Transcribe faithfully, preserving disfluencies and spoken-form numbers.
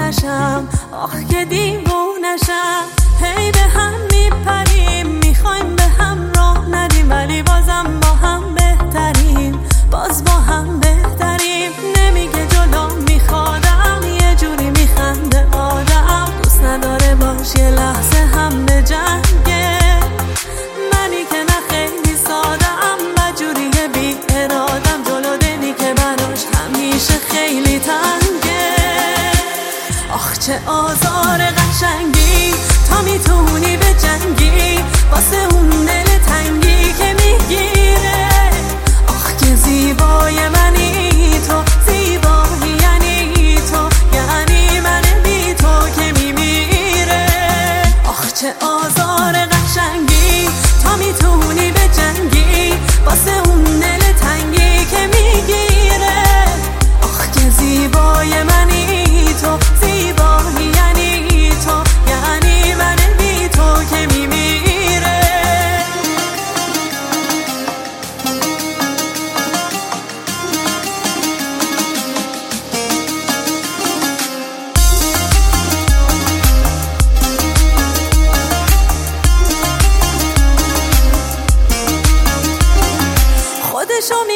نشم، آخ که دیوونشم. هی به هم میپریم، میخوایم به هم راه ندیم، ولی بازم با هم بهتریم، باز با هم بهتریم. نمیگه جلو میخوادم، یه جوری میخنده آدم، دوست نداره باش یه لحظه هم به جنگه. منی که نه خیلی سادم، بدجوری بی ارادم، جلو دلی که براش همیشه خیلی تنگه. آخ چه آزار قشنگی، تا میتونی به جنگی واسه اون دل تنگی که میگیره. آخ که زیبای منی تو، زیبایی یعنی تو، یعنی من بی تو که میمیره. آخ چه آزار قشنگی، تا میتونی به جنگی واسه اون دل تنگی که میگیره. آخ که زیبای منی تو، زیبایی یعنی تو، یعنی من بی تو که میمیره. خودشو